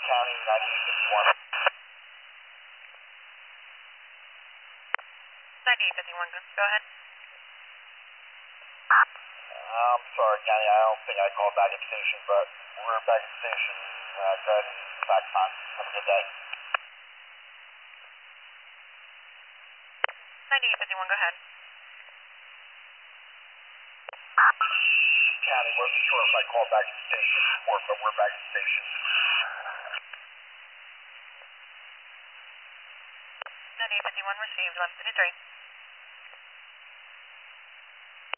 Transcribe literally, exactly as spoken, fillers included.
County, ninety-eight fifty-one. ninety-eight fifty-one, go ahead. I'm sorry, County, I don't think I called back at station, but we're back at station. Uh, go ahead and back time. Have a good day. ninety-eight fifty-one, go ahead. County, wasn't sure if I called back at station before, but we're back at station. ninety-eight fifty-one received, one fifty-three.